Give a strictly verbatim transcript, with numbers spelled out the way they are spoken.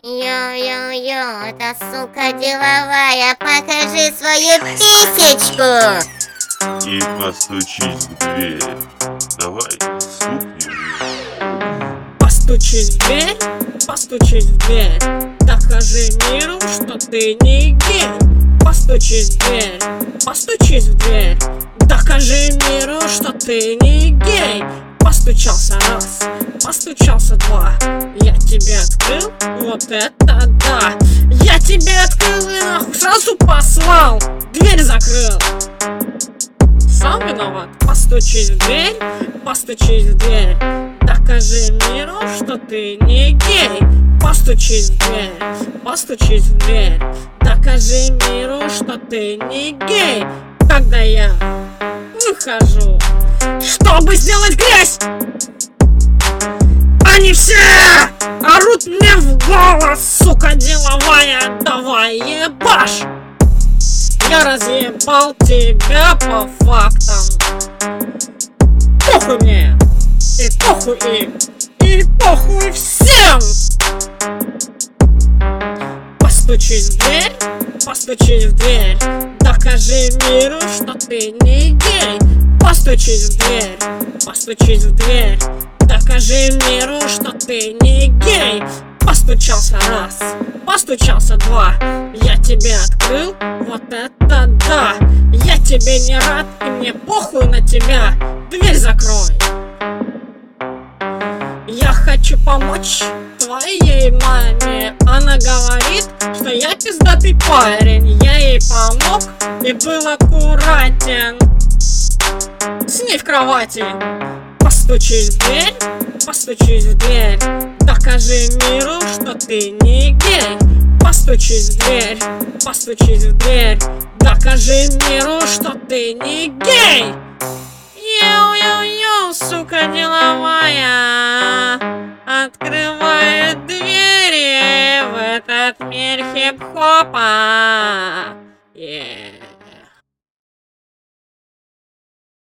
Йо-йо-йо, это сука деловая, покажи свою писечку! И постучись в дверь. Давай, стукни. Постучись в дверь, постучись в дверь. Докажи миру, что ты не гей. Постучись в дверь, постучись в дверь. Докажи миру, что ты не гей. Постучался раз, постучался два. Я тебе открыл, вот это да. Я тебе открыл и нахуй сразу послал. Дверь закрыл. Сам виноват. Постучись в дверь, постучись в дверь. Докажи миру, что ты не гей. Постучись в дверь, постучись в дверь. Докажи миру, что ты не гей. Когда я выхожу, чтобы сделать грязь, они все орут мне в голос. Сука деловая, давай ебашь. Я разъебал тебя по фактам. Похуй мне, и похуй им, и похуй всем. Постучись в дверь, постучись в дверь. Докажи миру, что ты не гей. Постучись в дверь, постучись в дверь. Докажи миру, что ты не гей. Постучался раз, постучался два. Я тебе открыл, вот это да. Я тебе не рад, и мне похуй на тебя. Дверь закрой. Я хочу помочь твоей маме. Она говорит, что я пиздатый парень. Я ей помог и был аккуратен с ней в кровати. Постучись в дверь, постучись в дверь. Докажи миру, что ты не гей. Постучись в дверь, постучись в дверь. Докажи миру, что ты не гей. Йоу-йоу-йоу, сука деловая, открывает двери в этот мир хип-хопа. Yeah.